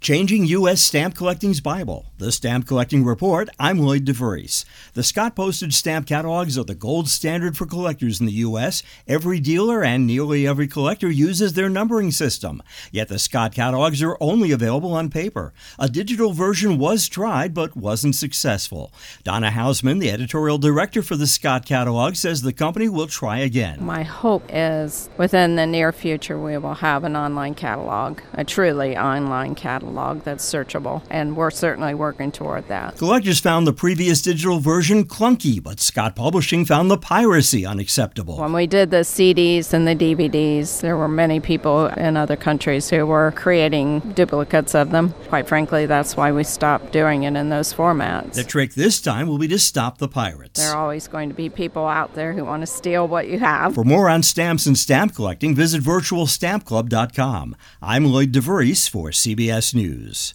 Changing U.S. Stamp Collecting's Bible. The Stamp Collecting Report. I'm Lloyd DeVries. The Scott Postage Stamp Catalogs are the gold standard for collectors in the U.S. Every dealer and nearly every collector uses their numbering system. Yet the Scott catalogs are only available on paper. A digital version was tried but wasn't successful. Donna Hausman, the editorial director for the Scott catalog, says the company will try again. My hope is within the near future we will have an online catalog, a truly online catalog that's searchable, and we're certainly working toward that. Collectors found the previous digital version clunky, but Scott Publishing found the piracy unacceptable. When we did the CDs and the DVDs, there were many people in other countries who were creating duplicates of them. Quite frankly, that's why we stopped doing it in those formats. The trick this time will be to stop the pirates. There are always going to be people out there who want to steal what you have. For more on stamps and stamp collecting, visit virtualstampclub.com. I'm Lloyd DeVries for CBS News.